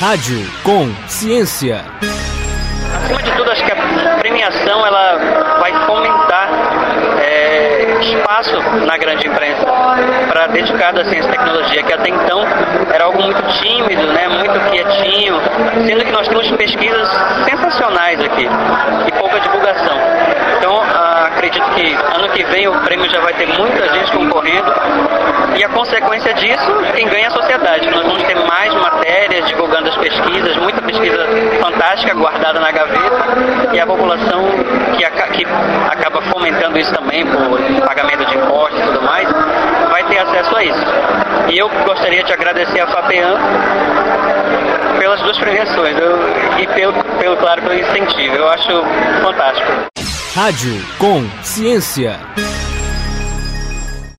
Rádio com Ciência. Acima de tudo, acho que a premiação ela vai fomentar espaço na grande imprensa para dedicado à ciência e tecnologia, que até então era algo muito tímido, né, muito quietinho, sendo que nós temos pesquisas sensacionais aqui e pouca divulgação. Então, acredito que ano que vem o prêmio já vai ter muita gente concorrendo e a consequência disso, quem ganha é a sociedade. Nós vamos ter mais matérias divulgando as pesquisas, muita pesquisa fantástica guardada na gaveta, e a população que acaba fomentando isso também por pagamento de impostos e tudo mais, vai ter acesso a isso. E eu gostaria de agradecer a FAPEAM pelas duas premiações e pelo incentivo. Eu acho fantástico. Rádio com Ciência.